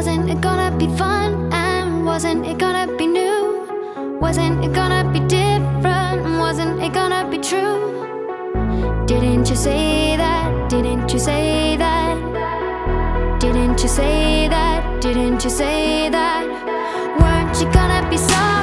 Wasn't it gonna be fun? And wasn't it gonna be new? Wasn't it gonna be different? Wasn't it gonna be true? Didn't you say that? Didn't you say that? Didn't you say that? Didn't you say that? Weren't you gonna be sorry?